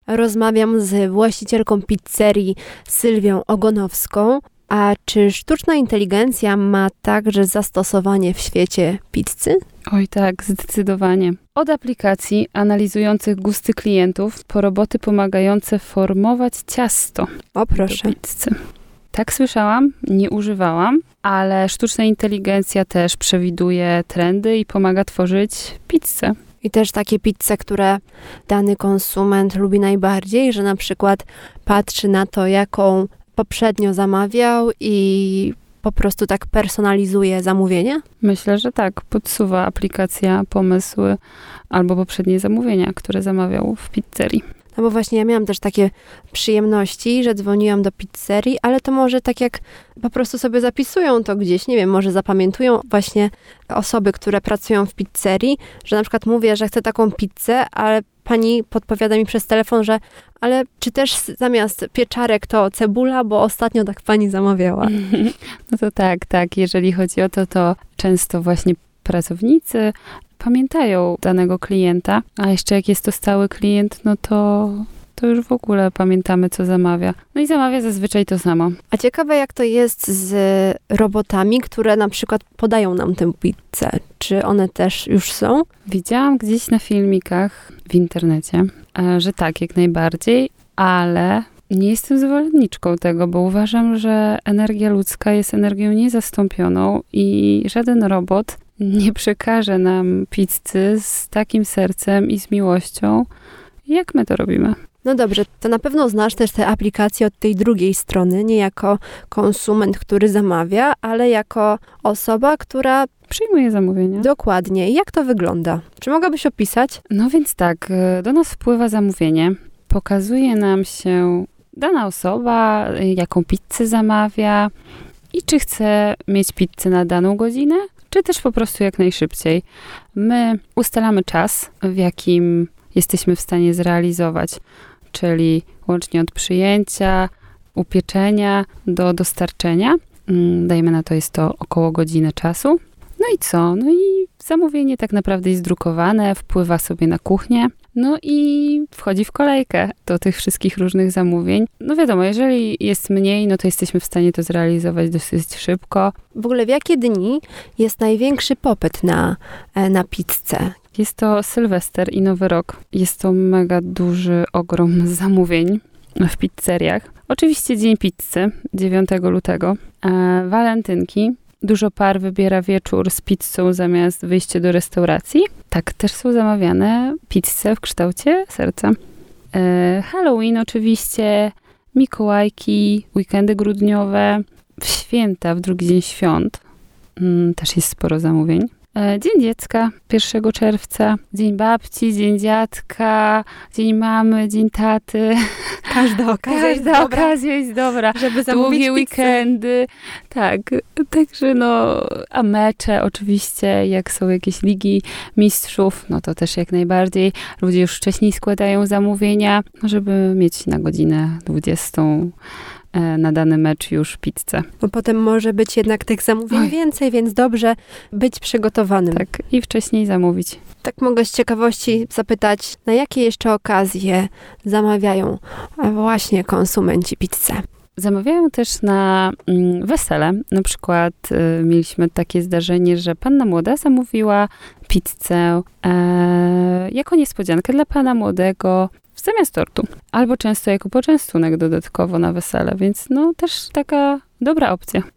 Rozmawiam z właścicielką pizzerii Sylwią Ogonowską. A czy sztuczna inteligencja ma także zastosowanie w świecie pizzy? Oj tak, zdecydowanie. Od aplikacji analizujących gusty klientów po roboty pomagające formować ciasto O proszę. do pizzy. Tak słyszałam, nie używałam, ale sztuczna inteligencja też przewiduje trendy i pomaga tworzyć pizzę. I też takie pizze, które dany konsument lubi najbardziej, że na przykład patrzy na to, jaką poprzednio zamawiał i po prostu tak personalizuje zamówienie? Myślę, że tak. Podsuwa aplikacja pomysły albo poprzednie zamówienia, które zamawiał w pizzerii. No bo właśnie ja miałam też takie przyjemności, że dzwoniłam do pizzerii, ale to może tak jak po prostu sobie zapisują to gdzieś, nie wiem, może zapamiętują właśnie osoby, które pracują w pizzerii, że na przykład mówię, że chcę taką pizzę, ale pani podpowiada mi przez telefon, że ale czy też zamiast pieczarek to cebula, bo ostatnio tak pani zamawiała. No to tak. Jeżeli chodzi o to, to często właśnie pracownicy pamiętają danego klienta, a jeszcze jak jest to stały klient, no to już w ogóle pamiętamy, co zamawia. No i zamawia zazwyczaj to samo. A ciekawe, jak to jest z robotami, które na przykład podają nam tę pizzę. Czy one też już są? Widziałam gdzieś na filmikach w internecie, że tak, jak najbardziej, ale nie jestem zwolenniczką tego, bo uważam, że energia ludzka jest energią niezastąpioną i żaden robot nie przekaże nam pizzy z takim sercem i z miłością, jak my to robimy. No dobrze, to na pewno znasz też te aplikacje od tej drugiej strony, nie jako konsument, który zamawia, ale jako osoba, która przyjmuje zamówienia. Dokładnie. Jak to wygląda? Czy mogłabyś opisać? No więc tak, do nas wpływa zamówienie, pokazuje nam się dana osoba, jaką pizzę zamawia i czy chce mieć pizzę na daną godzinę, czy też po prostu jak najszybciej. My ustalamy czas, w jakim jesteśmy w stanie zrealizować, czyli łącznie od przyjęcia, upieczenia do dostarczenia. Dajmy na to, jest to około godziny czasu. No i co? No i zamówienie tak naprawdę jest drukowane, wpływa sobie na kuchnię, no i wchodzi w kolejkę do tych wszystkich różnych zamówień. No wiadomo, jeżeli jest mniej, no to jesteśmy w stanie to zrealizować dosyć szybko. W ogóle w jakie dni jest największy popyt na pizzę? Jest to Sylwester i Nowy Rok. Jest to mega duży ogrom zamówień w pizzeriach. Oczywiście Dzień Pizzy, 9 lutego. Walentynki. Dużo par wybiera wieczór z pizzą zamiast wyjścia do restauracji. Tak, też są zamawiane pizze w kształcie serca. Halloween oczywiście, Mikołajki, weekendy grudniowe, w święta, w drugi dzień świąt też jest sporo zamówień. Dzień Dziecka, 1 czerwca, Dzień Babci, Dzień Dziadka, Dzień Mamy, Dzień Taty. Każda okazja jest dobra. Żeby zamówić długie weekendy. Tak, także a mecze oczywiście, jak są jakieś ligi mistrzów, no to też jak najbardziej. Ludzie już wcześniej składają zamówienia, żeby mieć na godzinę 20 na dany mecz już pizzę. Bo potem może być jednak tych zamówień więcej, więc dobrze być przygotowanym. Tak, i wcześniej zamówić. Tak mogę z ciekawości zapytać, na jakie jeszcze okazje zamawiają właśnie konsumenci pizzę? Zamawiają też na wesele. Na przykład mieliśmy takie zdarzenie, że panna młoda zamówiła pizzę jako niespodziankę dla pana młodego zamiast tortu. Albo często jako poczęstunek dodatkowo na wesele, więc też taka dobra opcja.